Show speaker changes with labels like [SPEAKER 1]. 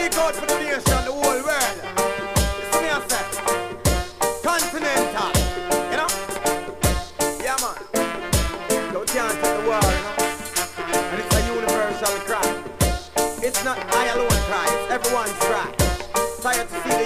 [SPEAKER 1] speak out for the nation, the whole world. Listen me, I say. Continental. You know? Yeah, man. Don't can't take the war, you know? And it's a universal cry. It's not I alone cry, it's everyone's cry. Tired to see the